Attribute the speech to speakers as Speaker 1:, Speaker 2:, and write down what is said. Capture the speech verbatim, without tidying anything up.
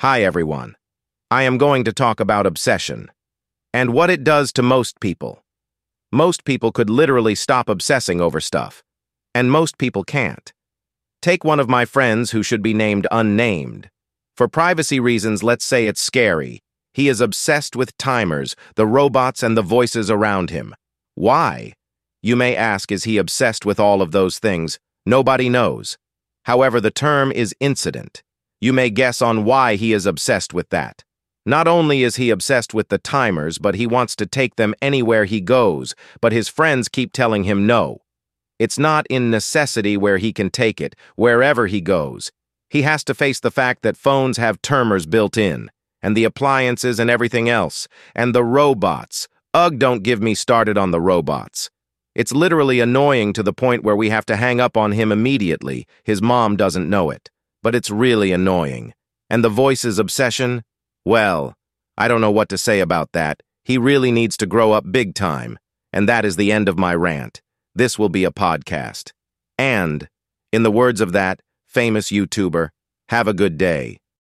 Speaker 1: Hi everyone. I am going to talk about obsession and what it does to most people. Most people could literally stop obsessing over stuff, and most people can't. Take one of my friends who should be named unnamed. For privacy reasons, let's say it's scary. He is obsessed with timers, the robots, and the voices around him. Why? You may ask, is he obsessed with all of those things? Nobody knows. However, the term is incident. You may guess on why he is obsessed with that. Not only is he obsessed with the timers, but he wants to take them anywhere he goes, but his friends keep telling him no. It's not in necessity where he can take it, wherever he goes. He has to face the fact that phones have timers built in, and the appliances and everything else, and the robots. Ugh, don't give me started on the robots. It's literally annoying to the point where we have to hang up on him immediately. His mom doesn't know it, but it's really annoying. And the voices obsession? Well, I don't know what to say about that. He really needs to grow up big time. And that is the end of my rant. This will be a podcast. And, in the words of that famous YouTuber, have a good day.